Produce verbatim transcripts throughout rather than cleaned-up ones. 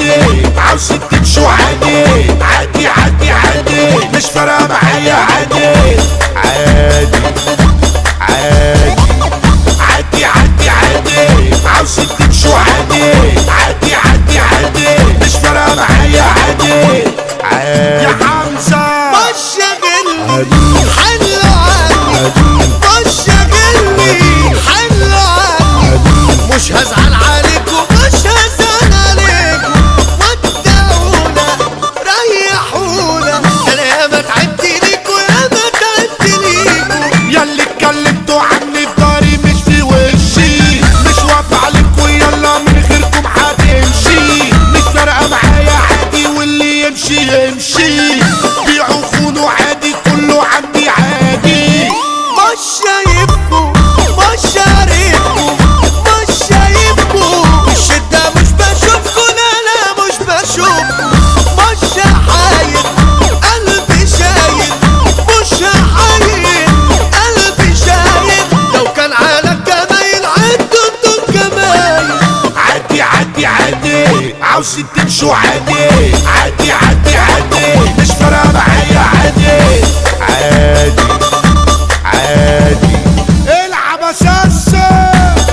عادي، عاوزين تمشوا عادي عادي عادي عادي، مش فارقة معايا عادي عادي عادي عادي عادي عادي، عاوزين تمشوا عادي عادي عادي عادي، مش فارقة معايا عادي عادي. يا حمزة مش شاغلني حلو عني، مش شاغلني حلو عني، مش هزعل عليكم مش هزعل عليكم، ودعونا ريحونا، انا ياما تعبت ليكوا ياما تعبت ليكوا، ياللي اتكلمتوا عني في داري مش في وشي، مش واقف عليكوا يلا من غيركم هتمشي، مش فارقة معايا عادي واللي يمشي يمشي، بيعوا خونوا عادي كله عندي عادي. مش شايفكوا مش عارفكوا مش شايفكوا، الشدة مش بشوفكوا لا لا مش بشوفكوا، مش هحايل قلبي شايل، مش هحايل قلبي شايل، لو كان على الجمايل عدوا انتوا الجمايل. عادي عادي عادي، عاوزين تمشوا عادي عادي عادي عادي، مش فارقة معايا عادي عادي عادي. العب اساسا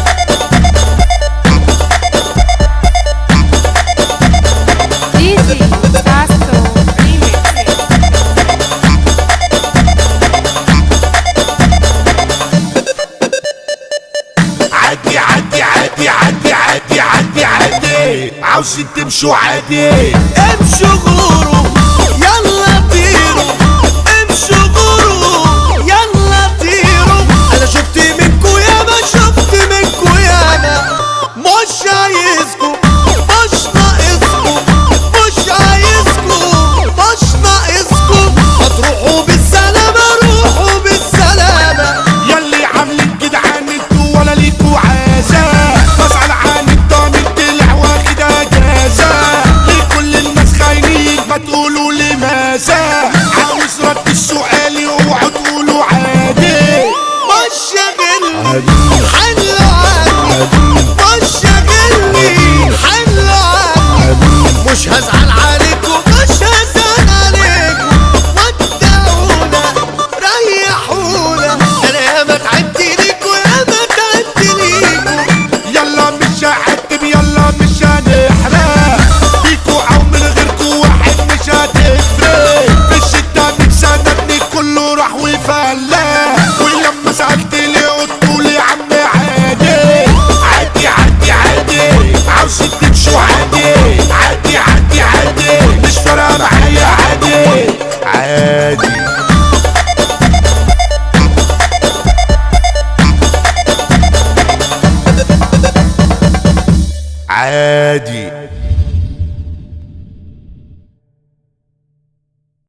دي جي ساسو ريميكس. عادي عادي عادي عادي عادي عادي عادي، عاوزين تمشوا عادي. امشوا غوروا يلا طيروا، امشوا غوروا يلا طيروا، انا شفت منكوا ياما شفت منكوا ياما، مش عايز